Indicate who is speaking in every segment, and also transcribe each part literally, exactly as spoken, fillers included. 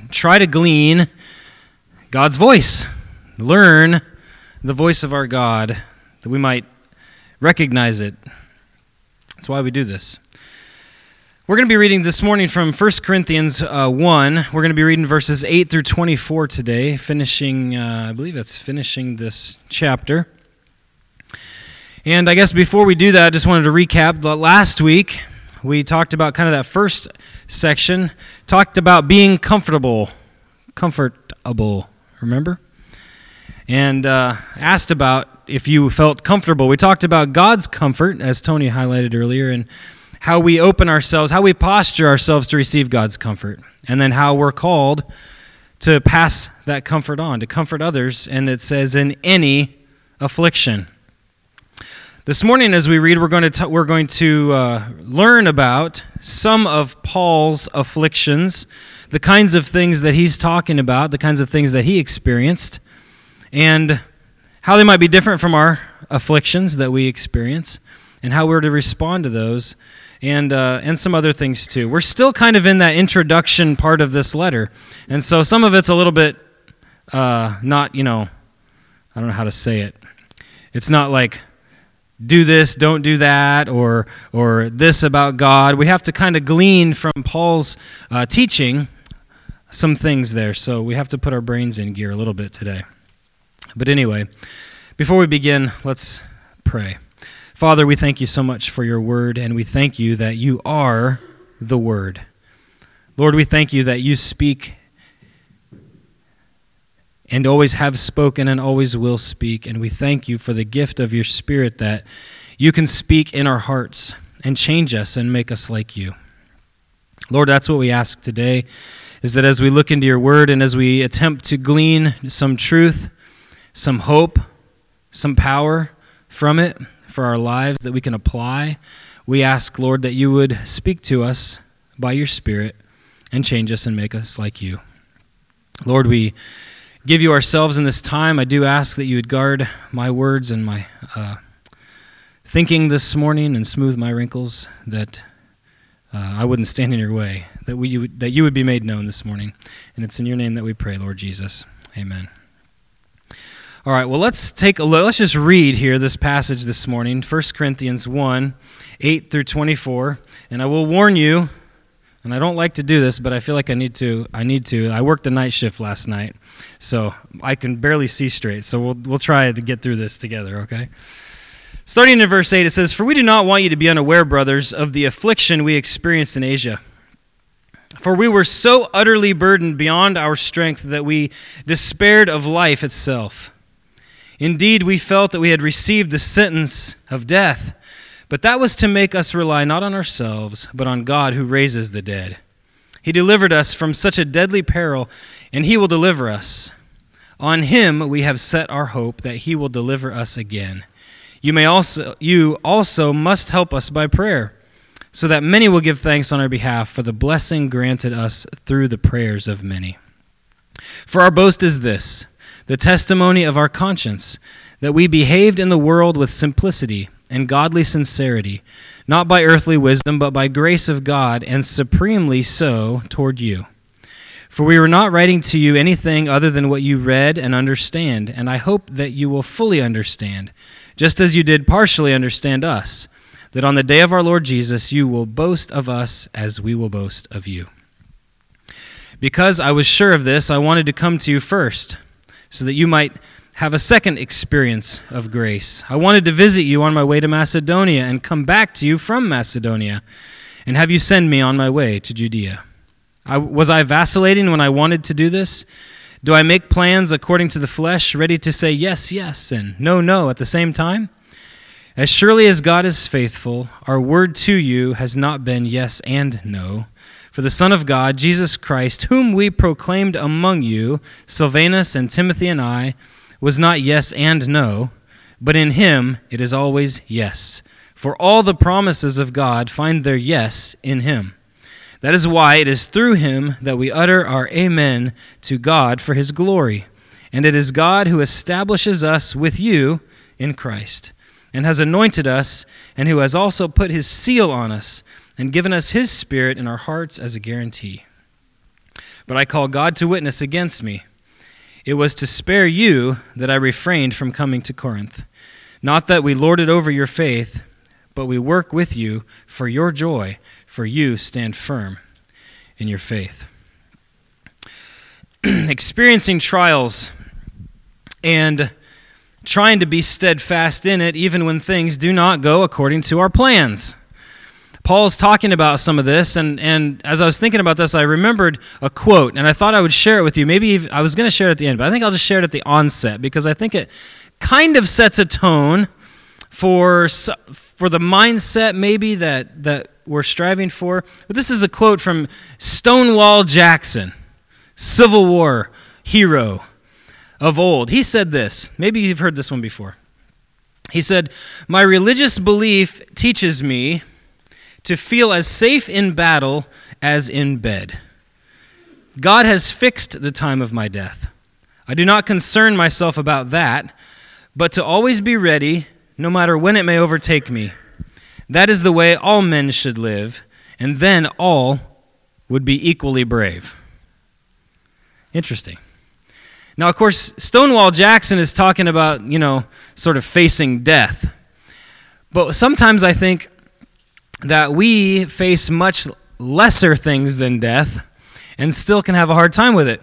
Speaker 1: try to glean God's voice, learn the voice of our God, that we might recognize it. That's why we do this. We're going to be reading this morning from First Corinthians uh, one. We're going to be reading verses eight through twenty-four today, finishing, uh, I believe that's finishing this chapter. And I guess before we do that, I just wanted to recap. Last week, we talked about kind of that first section, talked about being comfortable, comfortable, remember? And uh, asked about if you felt comfortable. We talked about God's comfort, as Tony highlighted earlier, and how we open ourselves, how we posture ourselves to receive God's comfort, and then how we're called to pass that comfort on, to comfort others, and it says in any affliction. This morning as we read, we're going to t- we're going to uh, learn about some of Paul's afflictions, the kinds of things that he's talking about, the kinds of things that he experienced, and how they might be different from our afflictions that we experience, and how we're to respond to those. And uh, and some other things too. We're still kind of in that introduction part of this letter. And so some of it's a little bit uh, not, you know, I don't know how to say it. It's not like do this, don't do that, or or this about God. We have to kind of glean from Paul's uh, teaching some things there. So we have to put our brains in gear a little bit today. But anyway, before we begin, let's pray. Father, we thank you so much for your word, and we thank you that you are the word. Lord, we thank you that you speak and always have spoken and always will speak, and we thank you for the gift of your Spirit that you can speak in our hearts and change us and make us like you. Lord, that's what we ask today, is that as we look into your word and as we attempt to glean some truth, some hope, some power from it, for our lives that we can apply, we ask, Lord, that you would speak to us by your Spirit and change us and make us like you. Lord, we give you ourselves in this time. I do ask that you would guard my words and my uh, thinking this morning and smooth my wrinkles, that uh, I wouldn't stand in your way, that we you would, that you would be made known this morning. And it's in your name that we pray, Lord Jesus. Amen. All right, well, let's take a look. Let's just read here this passage this morning, First Corinthians one, eight through twenty-four. And I will warn you, and I don't like to do this, but I feel like I need to. I need to. I worked a night shift last night, so I can barely see straight. So we'll we'll try to get through this together, okay? Starting in verse eight, it says, "For we do not want you to be unaware, brothers, of the affliction we experienced in Asia. For we were so utterly burdened beyond our strength that we despaired of life itself. Indeed, we felt that we had received the sentence of death, but that was to make us rely not on ourselves, but on God who raises the dead. He delivered us from such a deadly peril, and he will deliver us. On him we have set our hope that he will deliver us again. You may also you also must help us by prayer, so that many will give thanks on our behalf for the blessing granted us through the prayers of many. For our boast is this, the testimony of our conscience, that we behaved in the world with simplicity and godly sincerity, not by earthly wisdom, but by grace of God, and supremely so toward you. For we were not writing to you anything other than what you read and understand, and I hope that you will fully understand, just as you did partially understand us, that on the day of our Lord Jesus you will boast of us as we will boast of you. Because I was sure of this, I wanted to come to you first, so that you might have a second experience of grace. I wanted to visit you on my way to Macedonia and come back to you from Macedonia and have you send me on my way to Judea. I, was I vacillating when I wanted to do this? Do I make plans according to the flesh, ready to say yes, yes, and no, no at the same time? As surely as God is faithful, our word to you has not been yes and no. For the Son of God, Jesus Christ, whom we proclaimed among you, Silvanus and Timothy and I, was not yes and no, but in him it is always yes. For all the promises of God find their yes in him. That is why it is through him that we utter our amen to God for his glory. And it is God who establishes us with you in Christ, and has anointed us, and who has also put his seal on us, and given us his Spirit in our hearts as a guarantee. but I call God to witness against me. It was to spare you that I refrained from coming to Corinth. Not that we lord it over your faith, but we work with you for your joy, for you stand firm in your faith. Experiencing trials and trying to be steadfast in it, even when things do not go according to our plans. Paul's talking about some of this, and, and as I was thinking about this, I remembered a quote, and I thought I would share it with you. Maybe even, I was going to share it at the end, but I think I'll just share it at the onset, because I think it kind of sets a tone for for the mindset maybe that, that we're striving for. But this is a quote from Stonewall Jackson, Civil War hero of old. He said this. Maybe you've heard this one before. He said, "My religious belief teaches me to feel as safe in battle as in bed. God has fixed the time of my death. I do not concern myself about that, but to always be ready, no matter when it may overtake me. That is the way all men should live, and then all would be equally brave." Interesting. Now, of course, Stonewall Jackson is talking about, you know, sort of facing death. But sometimes I think that we face much lesser things than death and still can have a hard time with it.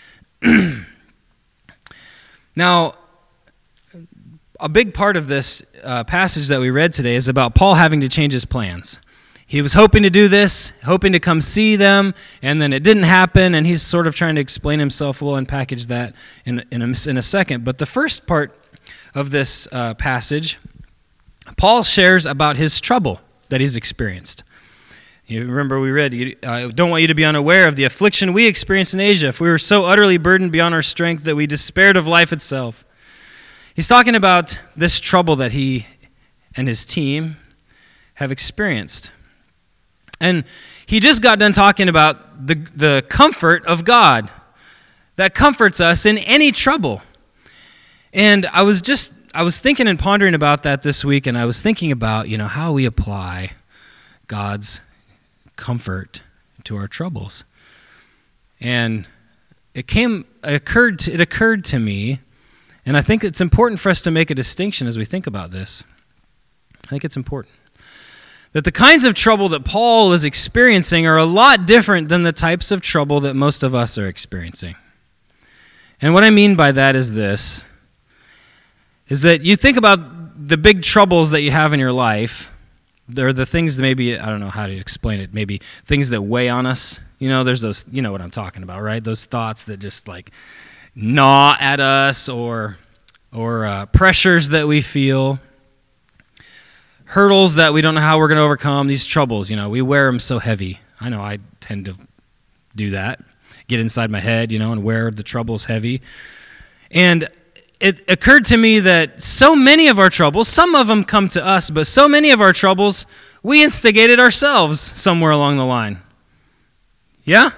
Speaker 1: Now, a big part of this uh, passage that we read today is about Paul having to change his plans. He was hoping to do this, hoping to come see them, and then it didn't happen, and he's sort of trying to explain himself. We'll unpackage that in, in, a, in a second. But the first part of this uh, passage, Paul shares about his trouble that he's experienced. You remember we read, I uh, don't want you to be unaware of the affliction we experienced in Asia, if we were so utterly burdened beyond our strength that we despaired of life itself. He's talking about this trouble that he and his team have experienced. And he just got done talking about the, the comfort of God that comforts us in any trouble. And I was just, I was thinking and pondering about that this week, and I was thinking about, you know, how we apply God's comfort to our troubles. And it came, it occurred to, it occurred to me, and I think it's important for us to make a distinction as we think about this. I think it's important that the kinds of trouble that Paul is experiencing are a lot different than the types of trouble that most of us are experiencing. And what I mean by that is this, is that you think about the big troubles that you have in your life. They're the things that maybe, I don't know how to explain it, maybe things that weigh on us. You know, there's those, you know what I'm talking about, right? Those thoughts that just like gnaw at us, or, or uh, pressures that we feel. Hurdles that we don't know how we're going to overcome, these troubles, you know, we wear them so heavy. I know I tend to do that, get inside my head, you know, and wear the troubles heavy. And it occurred to me that so many of our troubles, some of them come to us, but so many of our troubles, we instigated ourselves somewhere along the line. Yeah?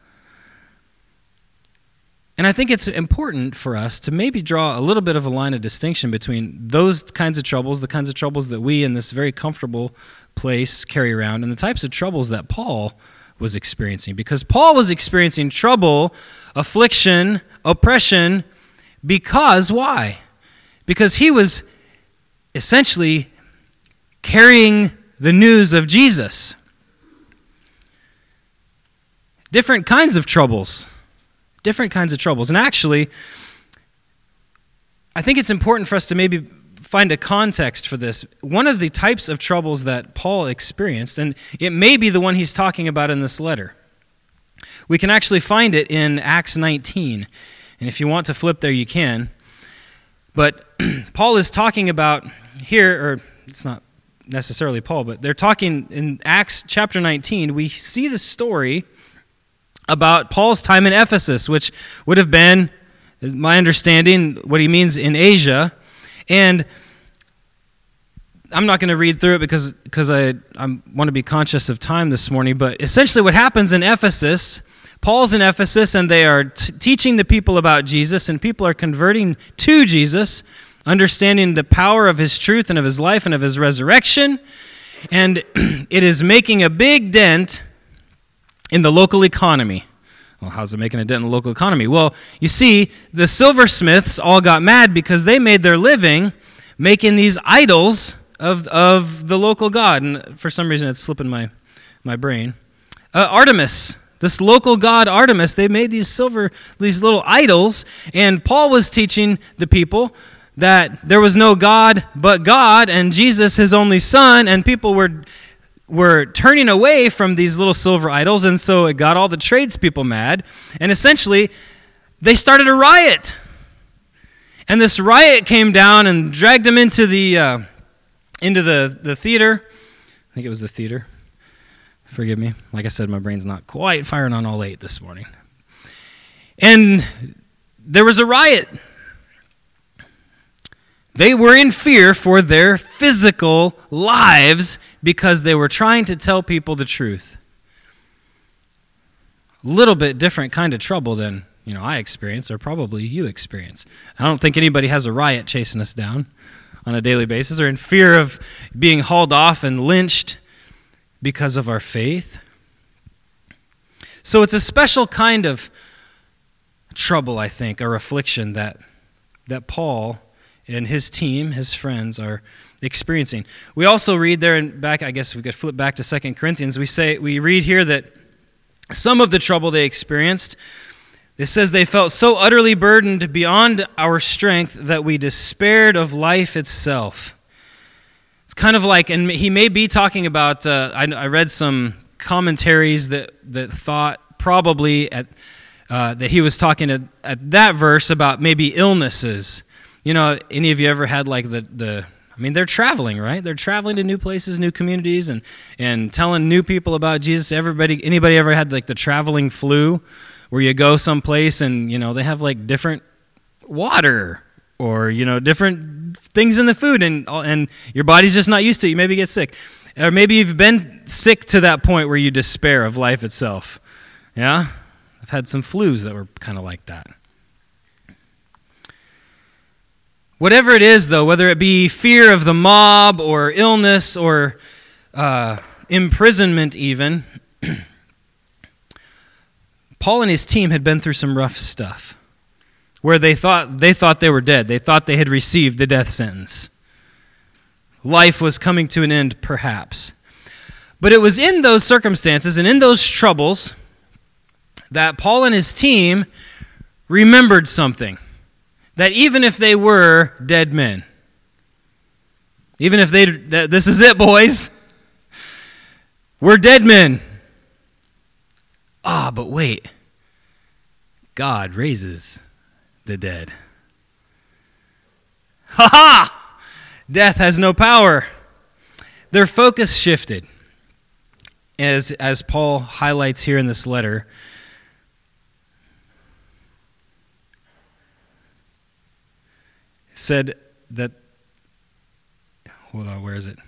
Speaker 1: And I think it's important for us to maybe draw a little bit of a line of distinction between those kinds of troubles, the kinds of troubles that we in this very comfortable place carry around, and the types of troubles that Paul was experiencing. Because Paul was experiencing trouble, affliction, oppression, because why? Because he was essentially carrying the news of Jesus. Different kinds of troubles. Different kinds of troubles. And actually, I think it's important for us to maybe find a context for this. One of the types of troubles that Paul experienced, and it may be the one he's talking about in this letter, we can actually find it in Acts nineteen. And if you want to flip there, you can. But Paul is talking about here, or it's not necessarily Paul, but they're talking in Acts chapter nineteen. We see the story about Paul's time in Ephesus, which would have been, my understanding, what he means in Asia. And I'm not going to read through it because because I, I want to be conscious of time this morning, but essentially what happens in Ephesus, Paul's in Ephesus, and they are t- teaching the people about Jesus, and people are converting to Jesus, understanding the power of his truth and of his life and of his resurrection, and it is making a big dent in the local economy. Well, how's it making a dent in the local economy? Well, you see, the silversmiths all got mad because they made their living making these idols of of the local god. And for some reason, it's slipping my, my brain. Uh, Artemis, this local god Artemis, they made these silver, these little idols. And Paul was teaching the people that there was no God but God, and Jesus, his only son, and people were were turning away from these little silver idols, and so it got all the tradespeople mad, and essentially they started a riot. And this riot came down and dragged them into the uh, into the, the theater. I think it was the theater. Forgive me. Like I said, my brain's not quite firing on all eight this morning. And there was a riot. They were in fear for their physical lives because they were trying to tell people the truth. A little bit different kind of trouble than, you know, I experience, or probably you experience. I don't think anybody has a riot chasing us down on a daily basis or in fear of being hauled off and lynched because of our faith. So it's a special kind of trouble, I think, or affliction that that Paul and his team, his friends, are experiencing. We also read there, and back, I guess we could flip back to Second Corinthians, we say we read here that some of the trouble they experienced, it says they felt so utterly burdened beyond our strength that we despaired of life itself. It's kind of like, and he may be talking about, uh, I, I read some commentaries that, that thought probably at uh, that he was talking at, at that verse about maybe illnesses. You know, any of you ever had like the, the, I mean, they're traveling, right? They're traveling to new places, new communities, and, and telling new people about Jesus. Everybody, anybody ever had like the traveling flu where you go someplace and, you know, they have like different water or, you know, different things in the food and and your body's just not used to it. You maybe get sick. Or maybe you've been sick to that point where you despair of life itself. Yeah? I've had some flus that were kind of like that. Whatever it is, though, whether it be fear of the mob or illness or uh, imprisonment even, Paul and his team had been through some rough stuff where they thought they thought they were dead. They thought they had received the death sentence. Life was coming to an end, perhaps. But it was in those circumstances and in those troubles that Paul and his team remembered something. That even if they were dead men, even if they, that this is it, boys, we're dead men. Ah, but wait, God raises the dead. Ha ha! Death has no power. Their focus shifted, as as Paul highlights here in this letter. Said that, hold on, where is it?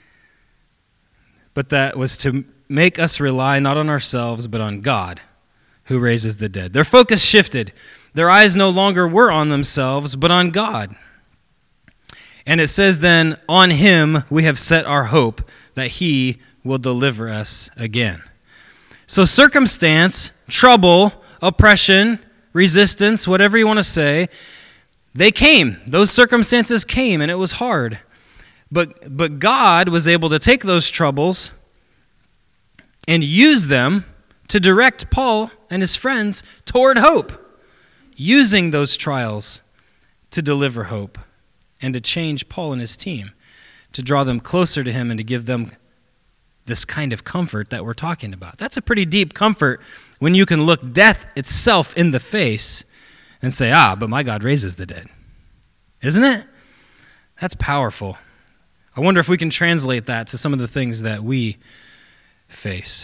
Speaker 1: But that was to make us rely not on ourselves, but on God, who raises the dead. Their focus shifted. Their eyes no longer were on themselves, but on God. And it says then, on him we have set our hope that he will deliver us again. So circumstance, trouble, oppression, resistance, whatever you want to say, they came. Those circumstances came, and it was hard. But but God was able to take those troubles and use them to direct Paul and his friends toward hope, using those trials to deliver hope and to change Paul and his team, to draw them closer to him and to give them this kind of comfort that we're talking about. That's a pretty deep comfort when you can look death itself in the face and say, ah, but my God raises the dead. Isn't it? That's powerful. I wonder if we can translate that to some of the things that we face.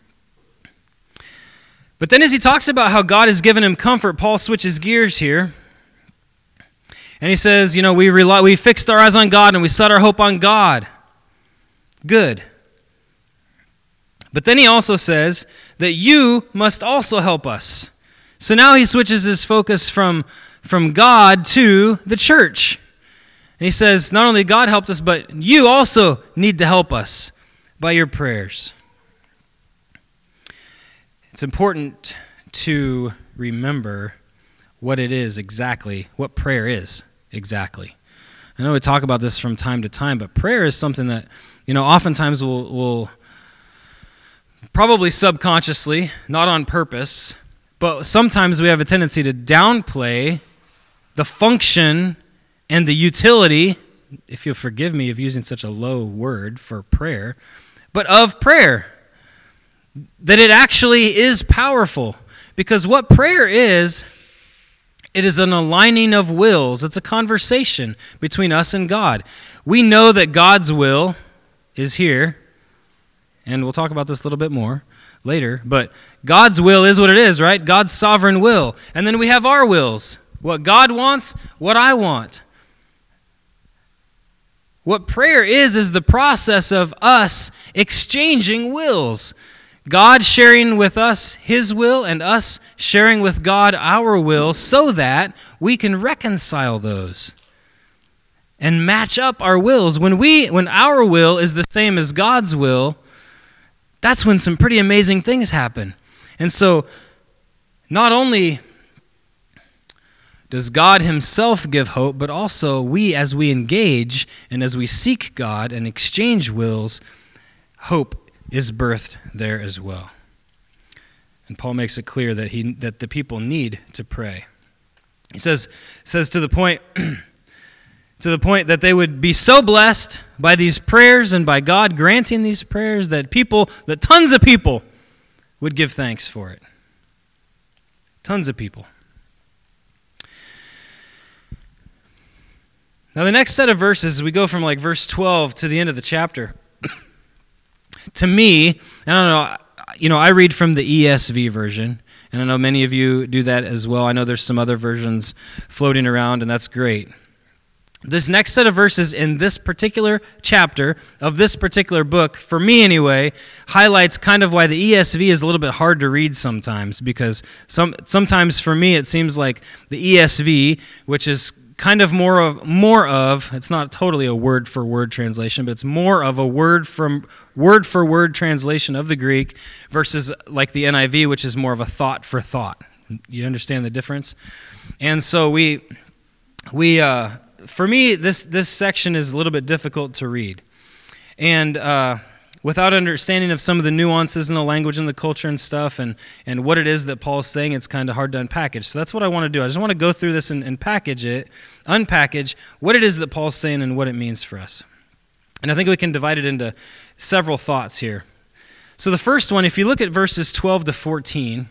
Speaker 1: But then as he talks about how God has given him comfort, Paul switches gears here. And he says, you know, we rely, we fixed our eyes on God and we set our hope on God. Good. But then he also says that you must also help us. So now he switches his focus from, from God to the church. And he says, not only God helped us, but you also need to help us by your prayers. It's important to remember what it is exactly, what prayer is exactly. I know we talk about this from time to time, but prayer is something that, you know, oftentimes we'll, we'll probably subconsciously, not on purpose, but sometimes we have a tendency to downplay the function and the utility, if you'll forgive me of using such a low word for prayer, but of prayer. That it actually is powerful. Because what prayer is, it is an aligning of wills. It's a conversation between us and God. We know that God's will is here, and we'll talk about this a little bit more later, but God's will is what it is, right? God's sovereign will. And then we have our wills. What God wants, what I want. What prayer is, is the process of us exchanging wills. God sharing with us his will and us sharing with God our will so that we can reconcile those and match up our wills. When we, when our will is the same as God's will, that's when some pretty amazing things happen. And so, not only does God himself give hope, but also we, as we engage and as we seek God and exchange wills, hope is birthed there as well. And Paul makes it clear that he that the people need to pray. He says says to the point to the point that they would be so blessed by these prayers and by God granting these prayers that people, that tons of people would give thanks for it. Tons of people. Now the next set of verses, we go from like verse twelve to the end of the chapter. To me, I don't know, you know, I read from the E S V version, and I know many of you do that as well. I know there's some other versions floating around, and that's great. This next set of verses in this particular chapter of this particular book, for me anyway, highlights kind of why the E S V is a little bit hard to read sometimes, because some sometimes for me it seems like the E S V, which is kind of more of, more of, it's not totally a word-for-word translation, but it's more of a word from word-for-word translation of the Greek versus like the N I V, which is more of a thought-for-thought. You understand the difference? And so we, we uh, for me, this, this section is a little bit difficult to read. And uh, without understanding of some of the nuances in the language and the culture and stuff and, and what it is that Paul's saying, it's kind of hard to unpackage. So that's what I want to do. I just want to go through this and, and package it, unpackage what it is that Paul's saying and what it means for us. And I think we can divide it into several thoughts here. So the first one, if you look at verses twelve to fourteen,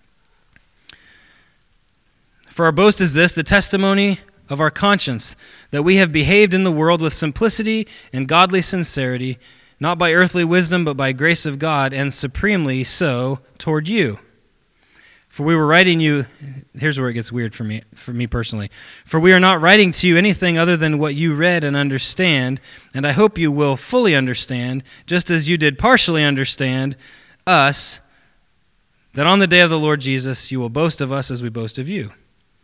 Speaker 1: for our boast is this, the testimony of our conscience, that we have behaved in the world with simplicity and godly sincerity, not by earthly wisdom, but by grace of God, and supremely so toward you. For we were writing you, here's where it gets weird for me, for me personally. For we are not writing to you anything other than what you read and understand, and I hope you will fully understand, just as you did partially understand us, that on the day of the Lord Jesus you will boast of us as we boast of you.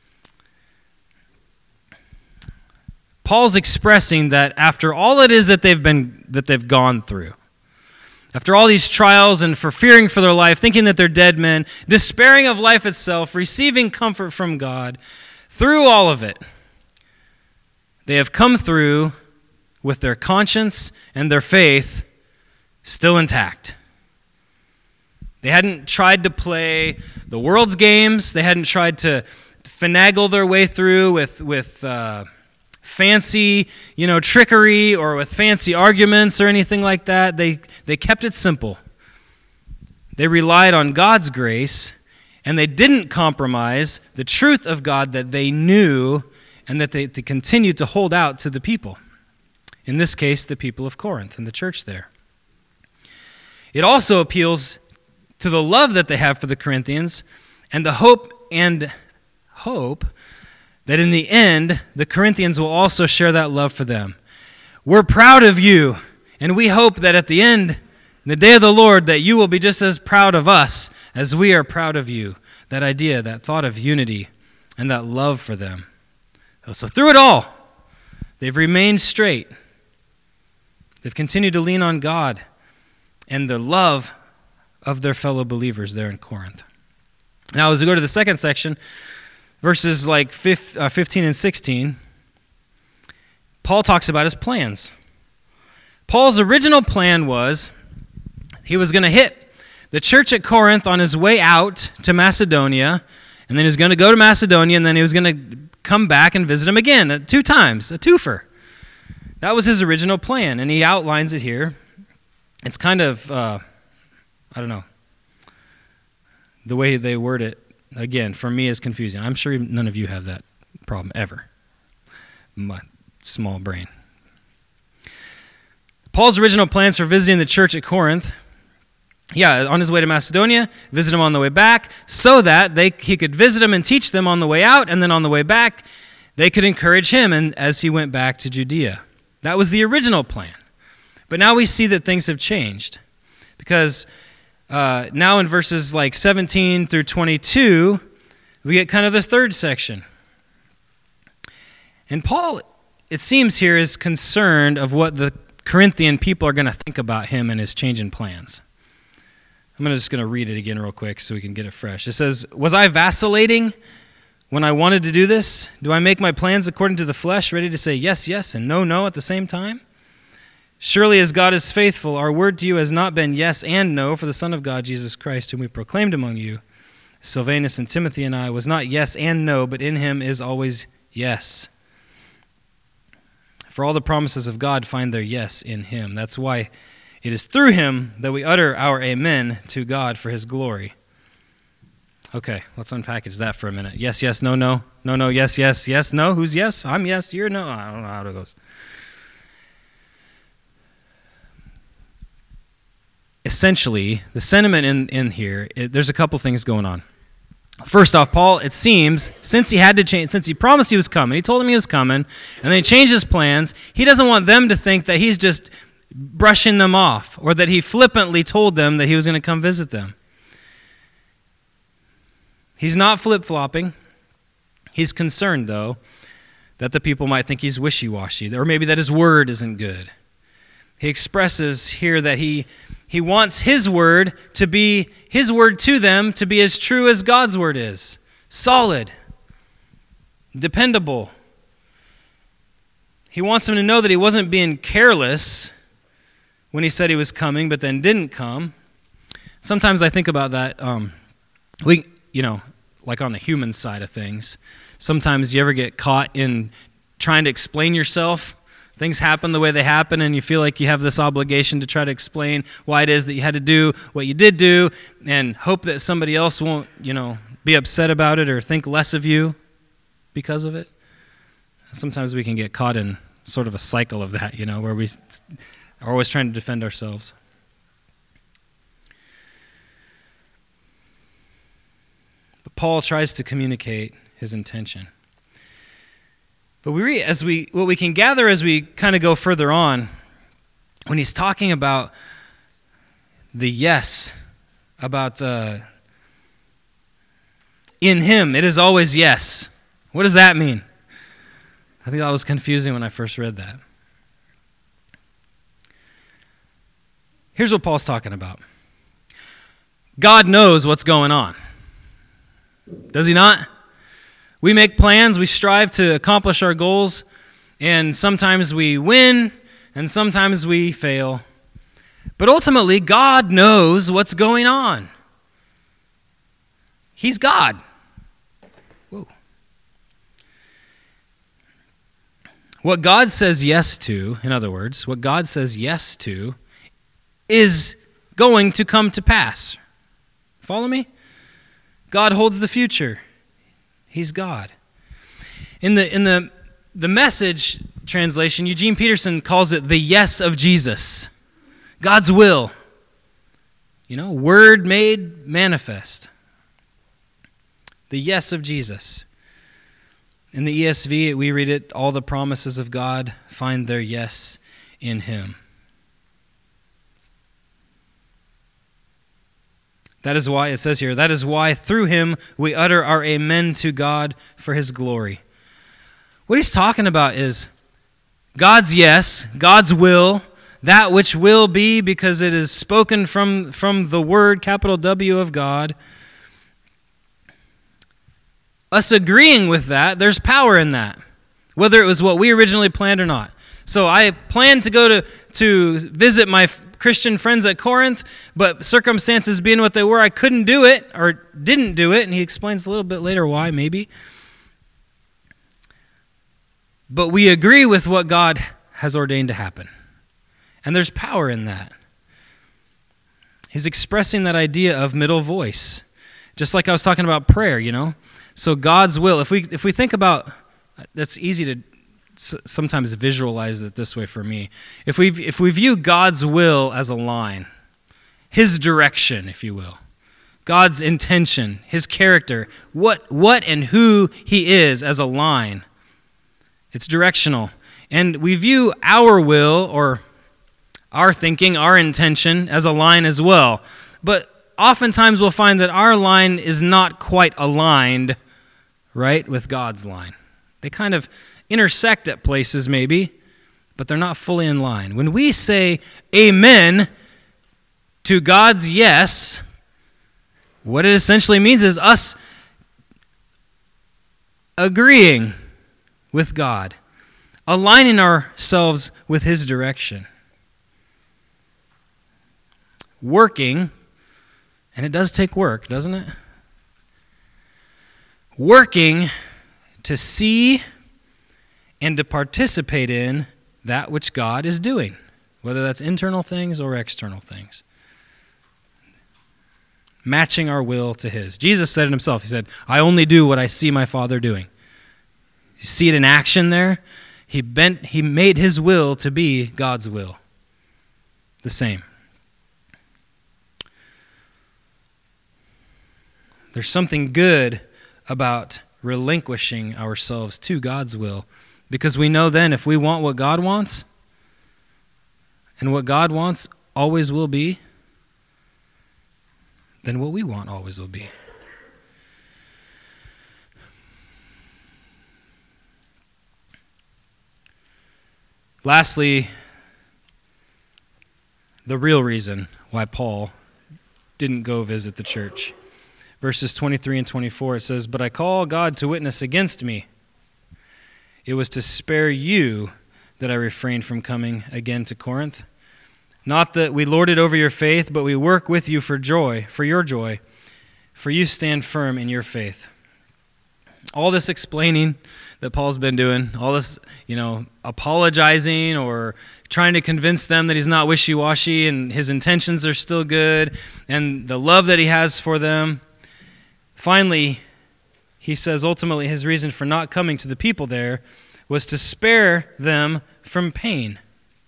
Speaker 1: Paul's expressing that after all it is that they've been that they've gone through, after all these trials and for fearing for their life, thinking that they're dead men, despairing of life itself, receiving comfort from God, through all of it, they have come through with their conscience and their faith still intact. They hadn't tried to play the world's games. They hadn't tried to finagle their way through with with uh, fancy, you know, trickery or with fancy arguments or anything like that. They they kept it simple. They relied on God's grace, and they didn't compromise the truth of God that they knew and that they, they continued to hold out to the people. In this case, the people of Corinth and the church there. It also appeals to the love that they have for the Corinthians and the hope and hope that in the end, the Corinthians will also share that love for them. We're proud of you, and we hope that at the end, in the day of the Lord, that you will be just as proud of us as we are proud of you. That idea, that thought of unity, and that love for them. So through it all, they've remained straight. They've continued to lean on God and the love of their fellow believers there in Corinth. Now, as we go to the second section, verses like fifteen and sixteen, Paul talks about his plans. Paul's original plan was he was going to hit the church at Corinth on his way out to Macedonia, and then he was going to go to Macedonia, and then he was going to come back and visit him again, uh, two times, a twofer. That was his original plan, and he outlines it here. It's kind of, uh, I don't know, the way they word it, again, for me is confusing. I'm sure none of you have that problem ever. My small brain. Paul's original plans for visiting the church at Corinth, yeah, on his way to Macedonia, visit them on the way back, so that they he could visit them and teach them on the way out, and then on the way back, they could encourage him and as he went back to Judea. That was the original plan. But now we see that things have changed, because uh, now in verses like seventeen through twenty-two, we get kind of the third section. And Paul, it seems here, is concerned of what the Corinthian people are going to think about him and his change in plans. I'm just going to read it again real quick so we can get it fresh. It says, "Was I vacillating when I wanted to do this? Do I make my plans according to the flesh, ready to say yes, yes, and no, no at the same time? Surely as God is faithful, our word to you has not been yes and no, for the Son of God, Jesus Christ, whom we proclaimed among you, Silvanus and Timothy and I, was not yes and no, but in him is always yes. For all the promises of God find their yes in him." That's why it is through him that we utter our amen to God for his glory. Okay, let's unpackage that for a minute. Yes, yes, no, no. No, no, yes, yes, yes, no. Who's yes? I'm yes, you're no. I don't know how it goes. Essentially, the sentiment in, in here, it, there's a couple things going on. First off, Paul, it seems, since he had to change, since he promised he was coming, he told them he was coming, and then he changed his plans, he doesn't want them to think that he's just brushing them off, or that he flippantly told them that he was going to come visit them. He's not flip-flopping. He's concerned, though, that the people might think he's wishy-washy, or maybe that his word isn't good. He expresses here that he he wants his word to be, his word to them to be as true as God's word is. Solid. Dependable. He wants them to know that he wasn't being careless when he said he was coming, but then didn't come. Sometimes I think about that, um, we, you know, like on the human side of things. Sometimes you ever get caught in trying to explain yourself. Things happen the way they happen, and you feel like you have this obligation to try to explain why it is that you had to do what you did do, and hope that somebody else won't, you know, be upset about it or think less of you because of it. Sometimes we can get caught in sort of a cycle of that, you know, where we are always trying to defend ourselves. But Paul tries to communicate his intention. But we read, as we what we can gather as we kind of go further on, when he's talking about the yes, about uh, in him, it is always yes. What does that mean? I think that was confusing when I first read that. Here's what Paul's talking about. God knows what's going on. Does he not? We make plans, we strive to accomplish our goals, and sometimes we win, and sometimes we fail. But ultimately, God knows what's going on. He's God. Whoa. What God says yes to, in other words, what God says yes to, is going to come to pass. Follow me? God holds the future. He's God. In the in the the Message translation, Eugene Peterson calls it the yes of Jesus. God's will. You know, word made manifest. The yes of Jesus. In the E S V, we read it, all the promises of God find their yes in him. That is why, it says here, that is why through him we utter our amen to God for his glory. What he's talking about is God's yes, God's will, that which will be because it is spoken from, from the word, capital W of God. us agreeing with that, there's power in that, whether it was what we originally planned or not. So I planned to go to, to visit my Christian friends at Corinth, but circumstances being what they were, I couldn't do it or didn't do it, and he explains a little bit later why, maybe. But we agree with what God has ordained to happen, and there's power in that. He's expressing that idea of middle voice, just like I was talking about prayer, you know? So God's will, if we if we think about, that's easy to sometimes visualize it this way for me. If we if we view God's will as a line, his direction, if you will, God's intention, his character, what what and who he is as a line, it's directional. And we view our will or our thinking, our intention as a line as well. But oftentimes we'll find that our line is not quite aligned, right, with God's line. They kind of intersect at places maybe, but they're not fully in line. When we say amen to God's yes, what it essentially means is us agreeing with God, aligning ourselves with his direction, working, and it does take work, doesn't it? Working to see and to participate in that which God is doing, whether that's internal things or external things. Matching our will to his. Jesus said it himself. He said, I only do what I see my Father doing. You see it in action there? He bent, he made his will to be God's will. The same. There's something good about relinquishing ourselves to God's will, because we know then if we want what God wants, and what God wants always will be, then what we want always will be. Lastly, the real reason why Paul didn't go visit the church. Verses twenty-three and twenty-four, it says, But I call God to witness against me. It was to spare you that I refrained from coming again to Corinth. Not that we lord it over your faith, but we work with you for joy, for your joy, for you stand firm in your faith. All this explaining that Paul's been doing, all this, you know, apologizing or trying to convince them that he's not wishy-washy and his intentions are still good, and the love that he has for them. Finally, he says ultimately his reason for not coming to the people there was to spare them from pain.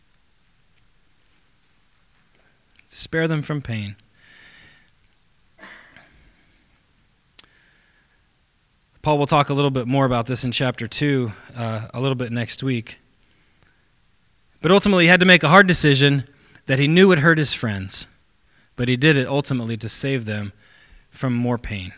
Speaker 1: Spare them from pain. Paul will talk a little bit more about this in chapter two, uh, a little bit next week. But ultimately he had to make a hard decision that he knew would hurt his friends, but he did it ultimately to save them from more pain.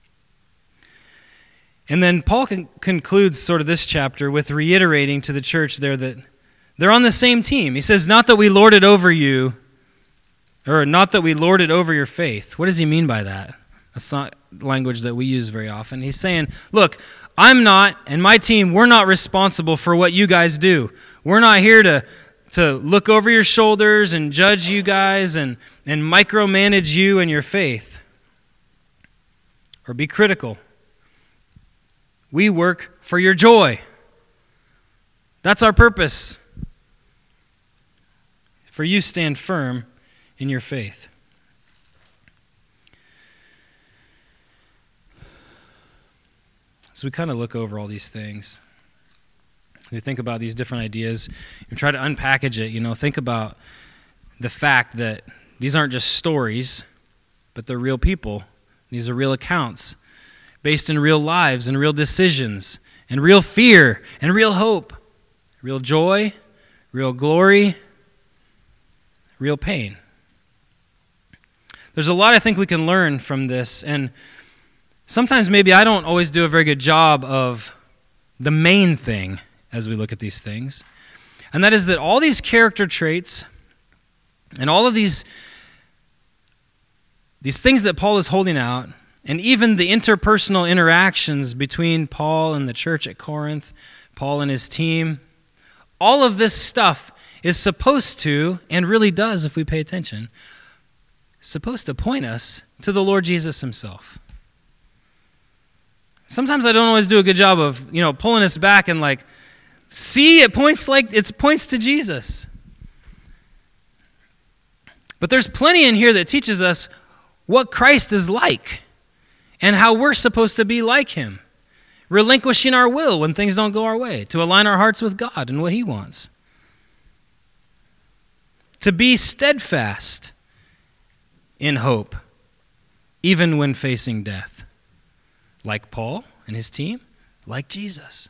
Speaker 1: And then Paul con- concludes sort of this chapter with reiterating to the church there that they're on the same team. He says, not that we lord it over you, or not that we lord it over your faith. What does he mean by that? That's not language that we use very often. He's saying, look, I'm not, and my team, we're not responsible for what you guys do. We're not here to, to look over your shoulders and judge you guys and, and micromanage you and your faith, or be critical. We work for your joy. That's our purpose. For you stand firm in your faith. So we kind of look over all these things. We think about these different ideas and try to unpackage it. You know, think about the fact that these aren't just stories, but they're real people. These are real accounts based in real lives and real decisions and real fear and real hope, real joy, real glory, real pain. There's a lot I think we can learn from this, and sometimes maybe I don't always do a very good job of the main thing as we look at these things, and that is that all these character traits and all of these, these things that Paul is holding out And even the interpersonal interactions between Paul and the church at Corinth, Paul and his team, all of this stuff is supposed to, and really does if we pay attention, supposed to point us to the Lord Jesus himself. Sometimes I don't always do a good job of, you know, pulling us back and like, see, it points like it points to Jesus. But there's plenty in here that teaches us what Christ is like and how we're supposed to be like him, relinquishing our will when things don't go our way, to align our hearts with God and what he wants, to be steadfast in hope, even when facing death, like Paul and his team, like Jesus.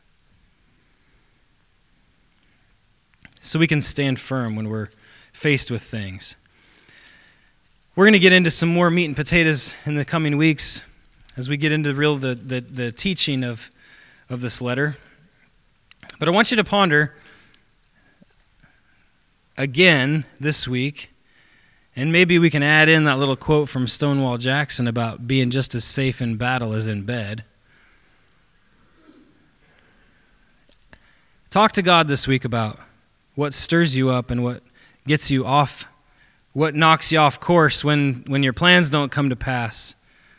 Speaker 1: So we can stand firm when we're faced with things. We're going to get into some more meat and potatoes in the coming weeks as we get into real the, the, the teaching of, of this letter. But I want you to ponder again this week, and maybe we can add in that little quote from Stonewall Jackson about being just as safe in battle as in bed. Talk to God this week about what stirs you up and what gets you off, what knocks you off course when, when your plans don't come to pass.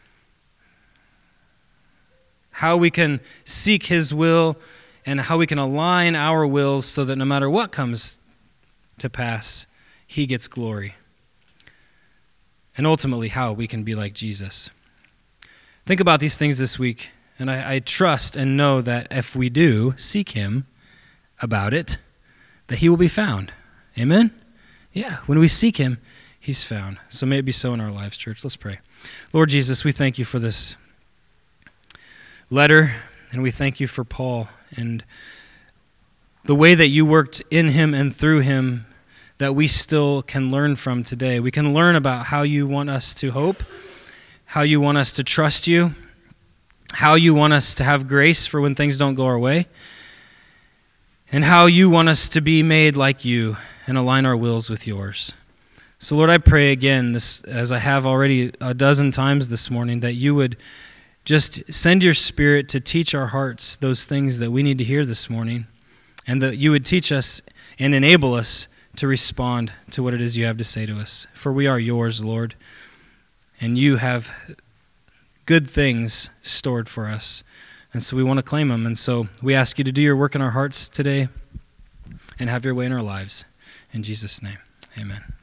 Speaker 1: How we can seek his will and how we can align our wills so that no matter what comes to pass, he gets glory. And ultimately, how we can be like Jesus. Think about these things this week, and I, I trust and know that if we do seek him about it, that he will be found. Amen? Yeah, when we seek him, he's found. So may it be so in our lives, church. Let's pray. Lord Jesus, we thank you for this letter, and we thank you for Paul and the way that you worked in him and through him that we still can learn from today. We can learn about how you want us to hope, how you want us to trust you, how you want us to have grace for when things don't go our way, and how you want us to be made like you and align our wills with yours. So Lord, I pray again, this, as I have already a dozen times this morning, that you would just send your Spirit to teach our hearts those things that we need to hear this morning, and that you would teach us and enable us to respond to what it is you have to say to us. For we are yours, Lord, and you have good things stored for us, and so we want to claim them. And so we ask you to do your work in our hearts today and have your way in our lives. In Jesus' name, amen.